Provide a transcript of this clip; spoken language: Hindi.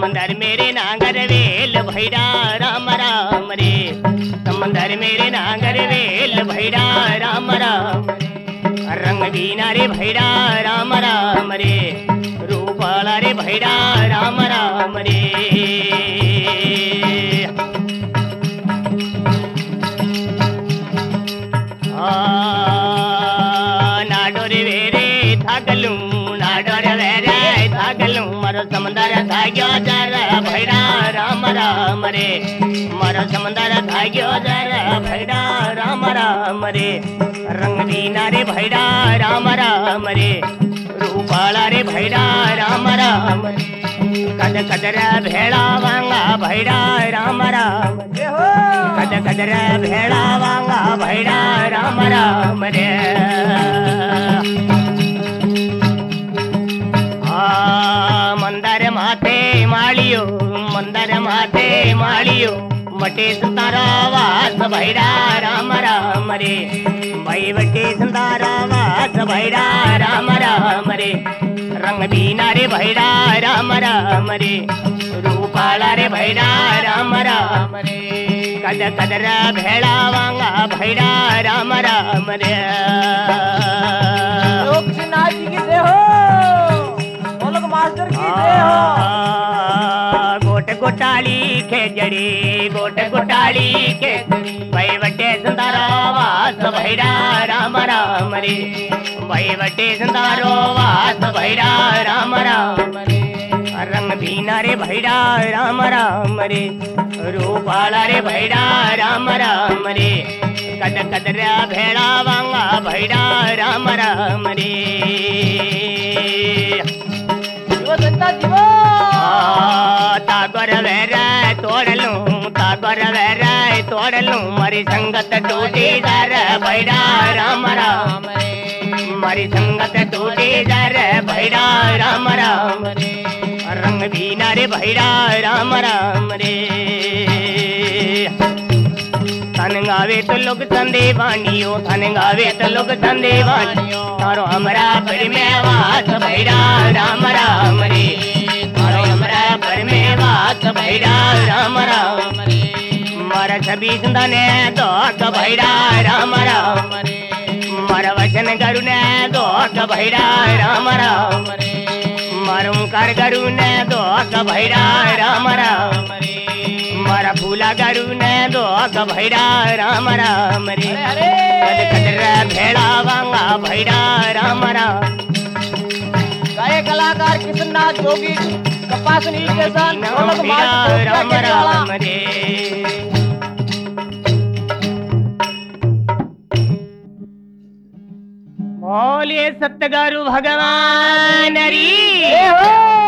समंदर मेरे नांगर वेल भैरा राम राम रे, समंदर मेरे नांगर वेल भैरा राम राम रे, रंग बीना रे भैरा राम राम रे, रूपाला रे भैरा राम राम रे। नाडोर वेरे थागलू, नाडोर वेरे थागलू, मारो समंदर थाग्यो जर भैरा राम राम रे, मारो समंदर थाग्यो जर भैरा राम राम रे, रंग बीना रे भैरा राम राम रे, रूपाला रे भैरा राम राम रे, कद कदर भेड़ा वांगा भैरा राम राम रे, कद कदर भेड़ा वांगा भैरा राम राम रे। मंदर माथे मालियो, मंदर माथे मालियो, वटे सुतारा वास भैरा राम राम रे, भाई वटे सुतारा वास भैरा राम राम रे, रंग बीना रे भैरा राम राम रे, रूपाला रे भैरा राम राम रे, कद कदर भेड़ा वांगा भैरा राम राम रे। लोकनाथ जी की जय हो, बोलो मास्टर की जय हो। गोट गोटाली खेजड़ी, गोट गोटाली खेजड़ी, भाई वटे सुंदरो वास भैरा राम राम रे, भाई वटे सुंदरो वास भैरा राम राम रे, रंग बीना रे भैरा राम राम रे, रूपाला रे भैरा राम राम रे, कद कदर भेड़ा वांगा भैरा राम राम रे। जीवो जनता जीवो, तागर वेरा तोड़ लूं, तागर वेरा तोड़ लूं, मारी संगत टूटी दर भैरा राम राम रे, मारी संगत टूटी दर भैरा राम राम रे, रंग बीना रे भैरा राम राम रे। थान गावे तो लोग संदे वाणियो, थान गावे तो लोग संदे वाणियो, तारो हमरा पर में वास भैरा राम राम रे, तारो हमरा पर में वास भैरा राम राम रे, मारा छवि सुंदने दोक भैरा राम राम रे, मारा वचन करुने दोक भैरा राम राम रे, मारू कर करुने दोक भैरा राम राम रे, मारा फूला करुने दोक भैरा राम राम रे, कद कदर भेड़ा वांगा भैरा राम राम। गायक कलाकार कृष्णनाथ जोगी कपासनी के साथ बोलो मास्टर राम राम रे। बोलिए सतगुरु भगवान री।